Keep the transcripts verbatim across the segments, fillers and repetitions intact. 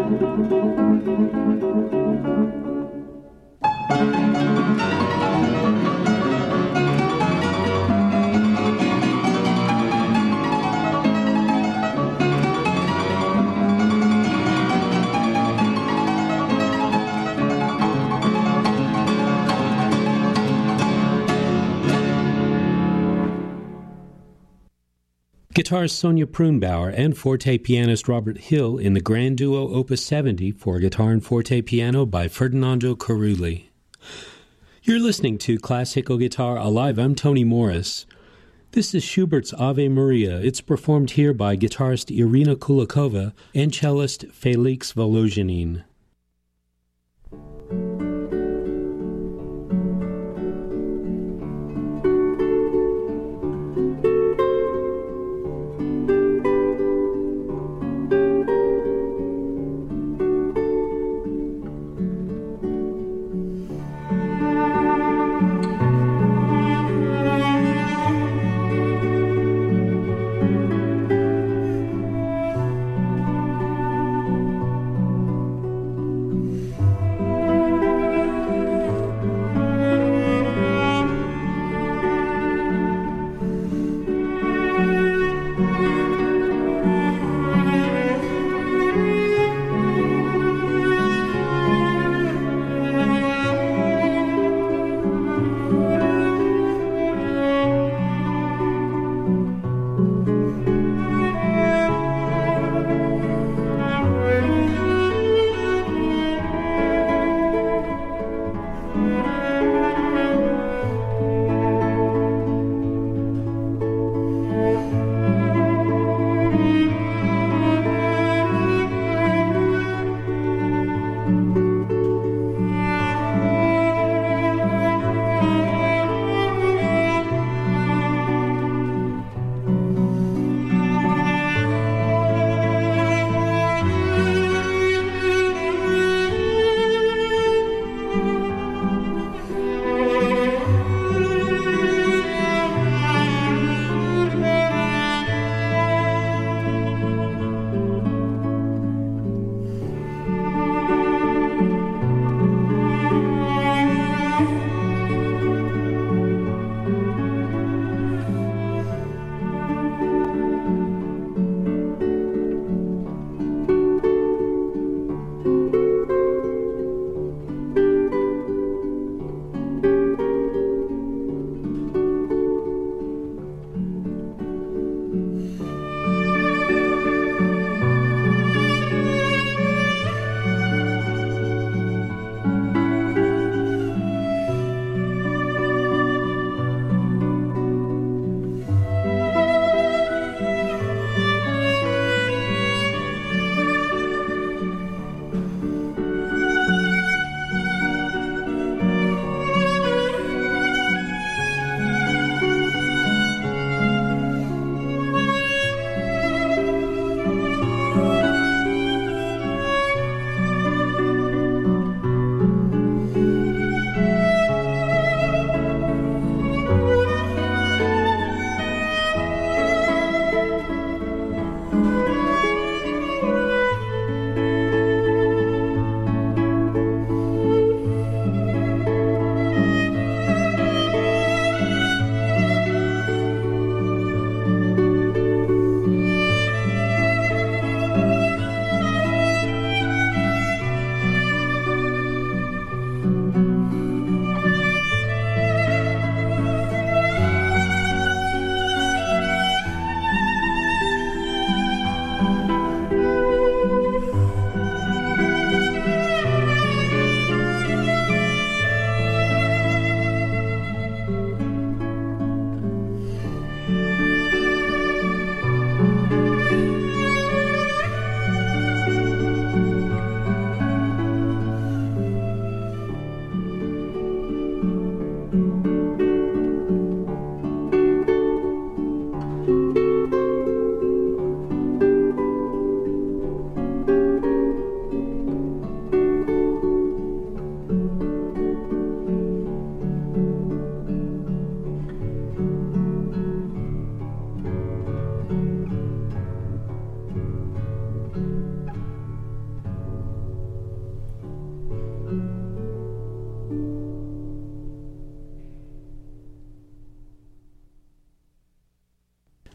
Guitarist Sonia Pruhnbauer and forte pianist Robert Hill in the Grand Duo Opus seventy for guitar and forte piano by Ferdinando Carulli. You're listening to Classical Guitar Alive. I'm Tony Morris. This is Schubert's Ave Maria. It's performed here by guitarist Irina Kulikova and cellist Felix Volozhinin.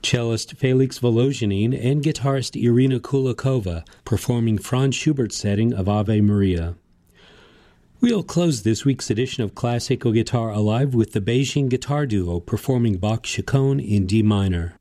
cellist Felix Volozhinin, and guitarist Irina Kulikova performing Franz Schubert's setting of Ave Maria. We'll close this week's edition of Classical Guitar Alive with the Beijing Guitar Duo performing Bach's Chaconne in D minor.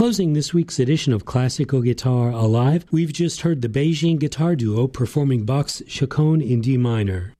Closing this week's edition of Classical Guitar Alive, we've just heard the Beijing Guitar Duo performing Bach's Chaconne in D minor.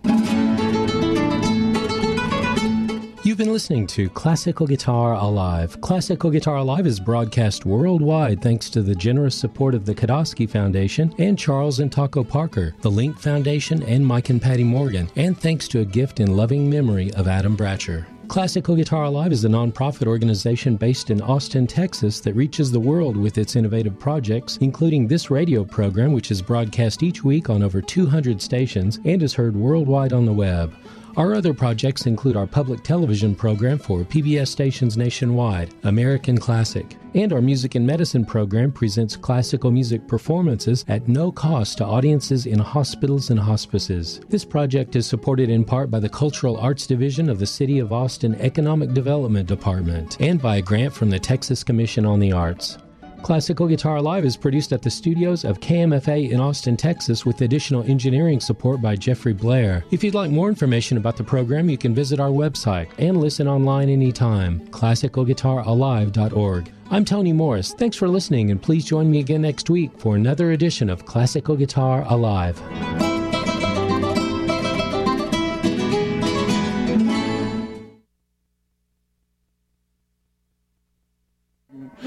You've been listening to Classical Guitar Alive. Classical Guitar Alive is broadcast worldwide thanks to the generous support of the Kodosky Foundation and Charles and Taco Parker, the Link Foundation, and Mike and Patty Morgan, and thanks to a gift in loving memory of Adam Bratcher. Classical Guitar Alive is a nonprofit organization based in Austin, Texas that reaches the world with its innovative projects, including this radio program, which is broadcast each week on over two hundred stations and is heard worldwide on the web. Our other projects include our public television program for P B S stations nationwide, American Classic, and our Music and Medicine program presents classical music performances at no cost to audiences in hospitals and hospices. This project is supported in part by the Cultural Arts Division of the City of Austin Economic Development Department and by a grant from the Texas Commission on the Arts. Classical Guitar Live is produced at the studios of K M F A in Austin, Texas, with additional engineering support by Jeffrey Blair. If you'd like more information about the program, you can visit our website and listen online anytime, classical guitar alive dot org. I'm Tony Morris. Thanks for listening, and please join me again next week for another edition of Classical Guitar Alive.